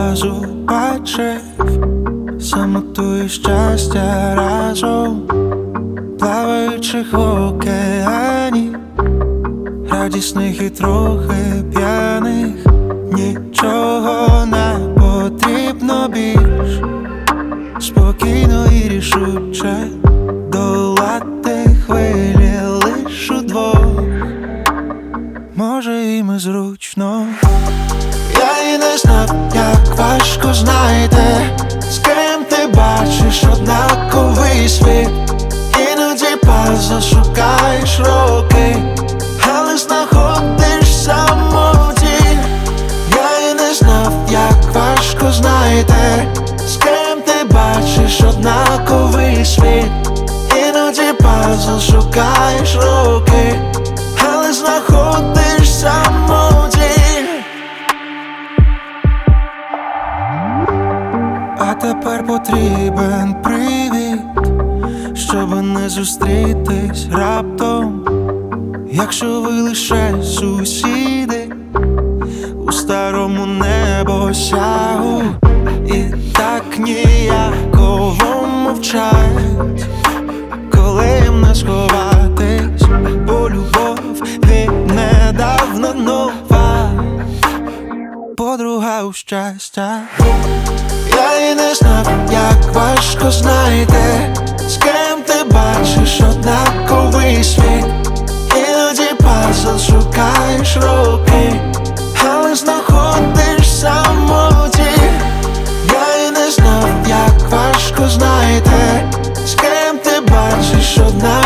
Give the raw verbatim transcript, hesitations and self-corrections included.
разу бачив самоту і щастя разом, плаваючих в океані, радісних і трохи п'яних. Нічого не потрібно більш, спокійно і рішуче долати хвилі лиш удвох. Може, їм і зручно. Я і не знав, як важко знайти, з ким ти бачиш однаковий світ. Іноді пазл шукаєш роки, але знаходиш самоті. Я і не знав, як важко знайти, з ким ти бачиш однаковий світ. Іноді пазл шукаєш роки, але знаходиш самоті. А тепер потрібен привід, щоб не зустрітись раптом. Якщо ви лише сусіди у старому небосягу, і так ніяково мовчать, коли їм не сховатись, бо любов віднедавна нова, подруга у щастя. Я і не знав, як важко знайти, з ким ти бачиш однаковий світ. Іноді пазл шукаєш роки, але знаходиш самоті. Я і не знав, як важко знайти, з ким ти бачиш однаковий світ.